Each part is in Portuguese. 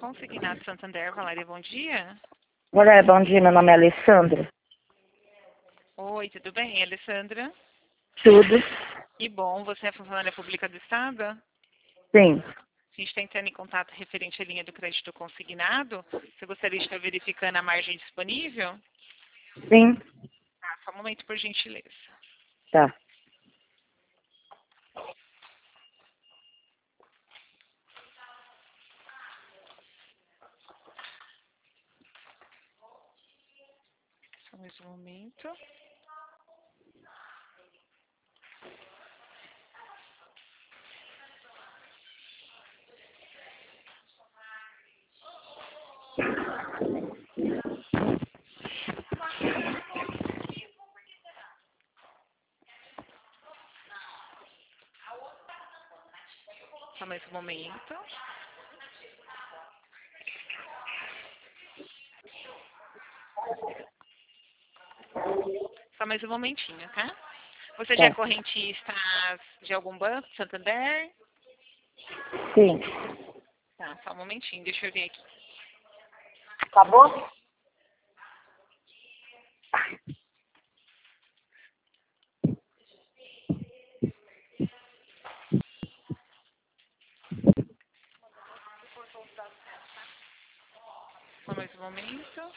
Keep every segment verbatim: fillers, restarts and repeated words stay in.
Consignado Santander, Valéria, bom dia. Olá, bom dia, meu nome é Alessandra. Oi, tudo bem, Alessandra? Tudo? Que bom, você é funcionária pública do Estado? Sim. A gente está entrando em contato referente à linha do crédito consignado. Você gostaria de estar verificando a margem disponível? Sim. Ah, só um momento, por gentileza. Tá. Só mais um momento. Só mais um momento. Só mais um momentinho, tá? Você já é Tá. correntista de algum banco, Santander? Sim. Tá, só um momentinho, deixa eu ver aqui. Acabou? Só mais um momento.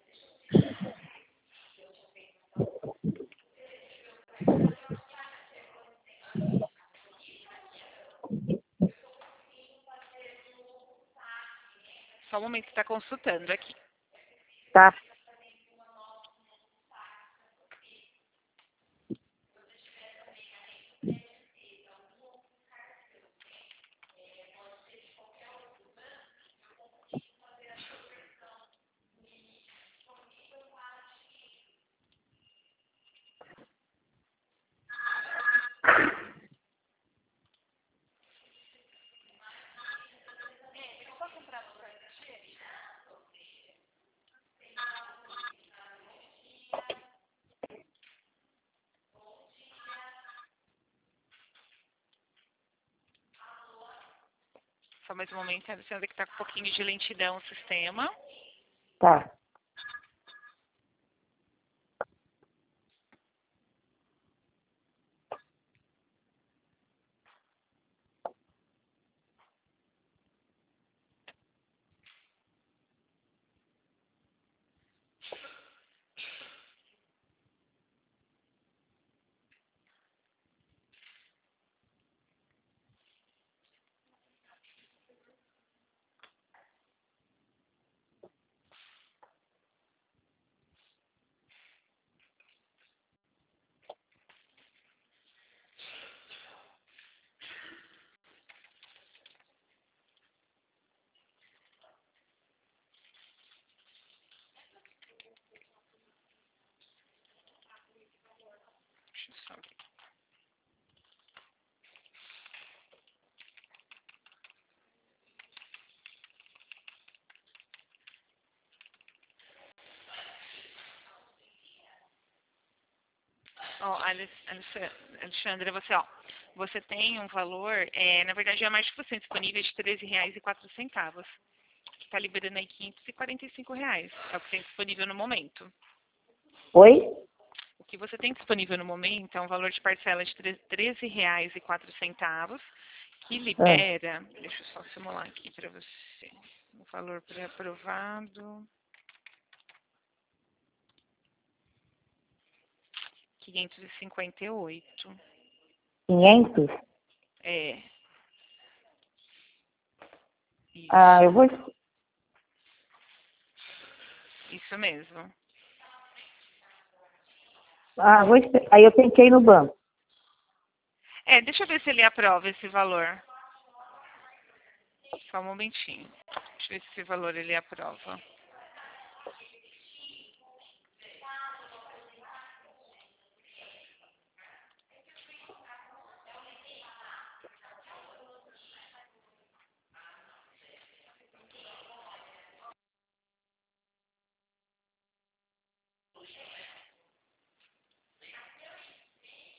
Só um momento, está consultando aqui. Tá. Só mais um momento, Alessandra, que está com um pouquinho de lentidão o sistema. Tá. Deixa eu só ver. Ó, Alice- Alice- Alexandra, você, ó, você tem um valor, é, na verdade, é mais que você disponível de treze reais e quatro centavos. Que está liberando aí quinhentos e quarenta e cinco reais. É o que tem disponível no momento. Oi? O que você tem disponível no momento é um valor de parcela de treze reais e quatro centavos, que Ah. libera, deixa eu só simular aqui para você, o valor pré-aprovado, quinhentos e cinquenta e oito. quinhentos? É, isso, Ah, eu vou... isso mesmo. Ah, vou... espe- Aí eu tenho que ir no banco. É, deixa eu ver se ele aprova esse valor. Só um momentinho. Deixa eu ver se esse valor ele aprova.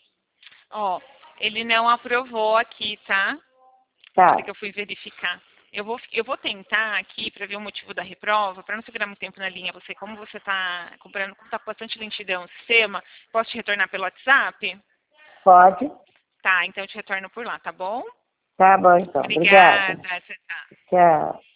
Ó, ele não aprovou aqui, tá? Na hora Tá. que eu fui verificar. Eu vou, eu vou tentar aqui para ver o motivo da reprova, para não segurar muito tempo na linha, você, como você está comprando, como está com bastante lentidão no sistema, posso te retornar pelo WhatsApp? Pode? Tá, então eu te retorno por lá, tá bom? Tá bom, então. Obrigada. Obrigada, tchau, tchau. Tchau.